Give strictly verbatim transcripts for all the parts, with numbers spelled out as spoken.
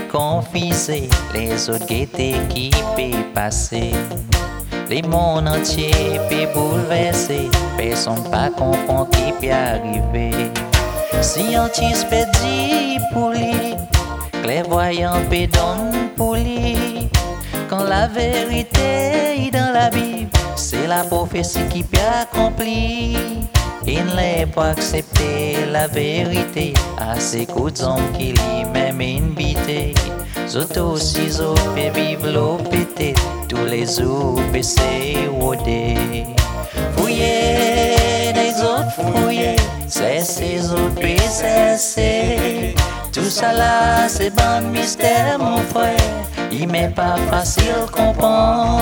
confisé, les autres guettés qui peut passer. Les mondes entiers peut bouleverser, personne pas comprend qui peut arriver. Scientiste peut dire pour lui, clairvoyant peut donner pour lui. Quand la vérité est dans la Bible, c'est la prophétie qui peut accomplir. Il n'est pas accepter la vérité à ces coups d'hommes qui lui-même invité. Zot aussi zot fait vivre l'eau pété, tous les jours c'est rodé. Fouillez, les autres fouillez, c'est ces autres c'est. Tout ça là c'est bon mystère mon frère, il m'est pas facile comprendre.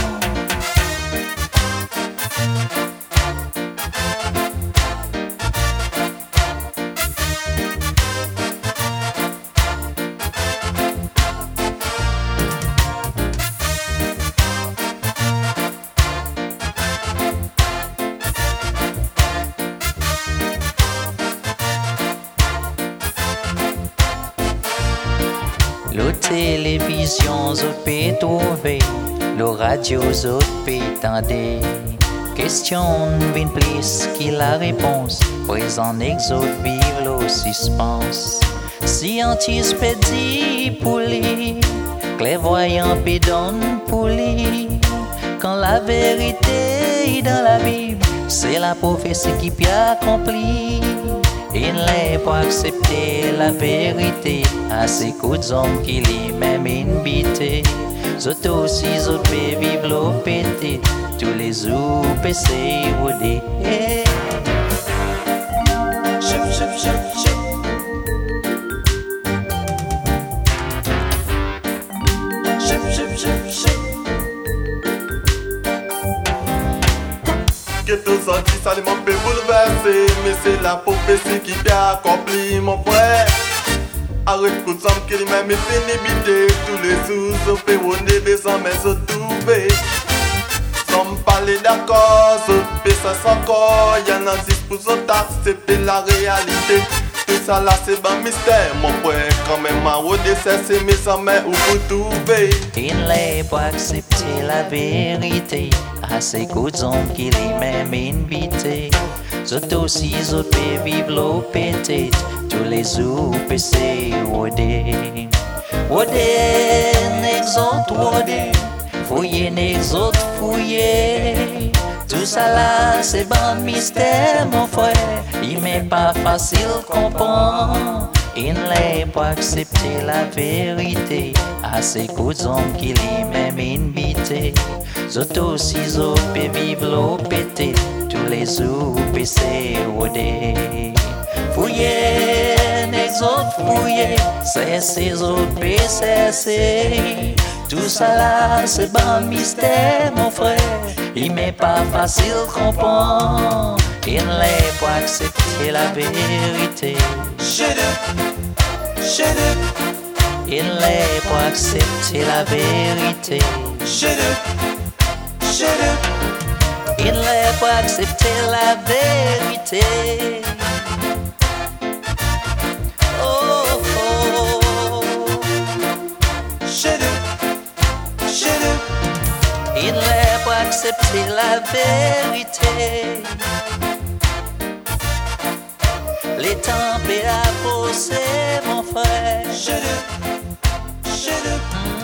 Le télévision, zot peut trouver, le radio, zot peut tendre. Question vin plus qui la réponse, présent exot vive le suspense. Scientiste peut dire pour lui, clairvoyant peut donner pour lui. Quand la vérité est dans la Bible, c'est la prophétie qui peut accomplir. Il n'est pas accepter la vérité à ces coups d'hommes qui lui-même invité. Zot aussi zot peut vivre l'eau pété, tous les jours c'est rodé. Chip, chip, chip, chip. Chip, chip, chip, chip. Que tout senti, ça les m'a fait bouleverser, mais c'est la prophétie qui peut accomplir mon frère. Arrête coup de somme qui lui-même est pénibilité, tous les jours se fait rouler des hommes et se trouver. Sans parler d'accord, se fait ça sans corps, y'en a dix pour cent accepter la réalité. Tout ça là c'est bon mystère mon frère, quand même à rodé c'est mes hommes où vous trouvez. Il n'est pas accepter la vérité à ces coups d'hommes qui lui-même invité. Zot aussi zot peut vivre l'eau pété, tous les jours c'est rodé. Rodé, n'exautre rodé, fouillez n'exautre fouillez. Tout ça là c'est bon mystère mon frère, il m'est pas facile comprendre. Il n'est pas accepter la vérité à ces coups d'hommes qui lui-même invité. Zot aussi zot peut vivre l'eau pété, tous les jours c'est rodé. Fouillez, n'exautre fouillez, c'est ces autres c'est. Tout ça là c'est bon mystère mon frère, il m'est pas facile comprendre. Il n'est pas accepter la vérité. Shut up, shut up. Il n'est pas accepter la vérité. Shut up, shut up. Il n'est pas accepter la vérité. Oh, oh. Shut up, shut up. Il n'est pas accepter la vérité. Les temps à poser mon frère. Shut up, shut up.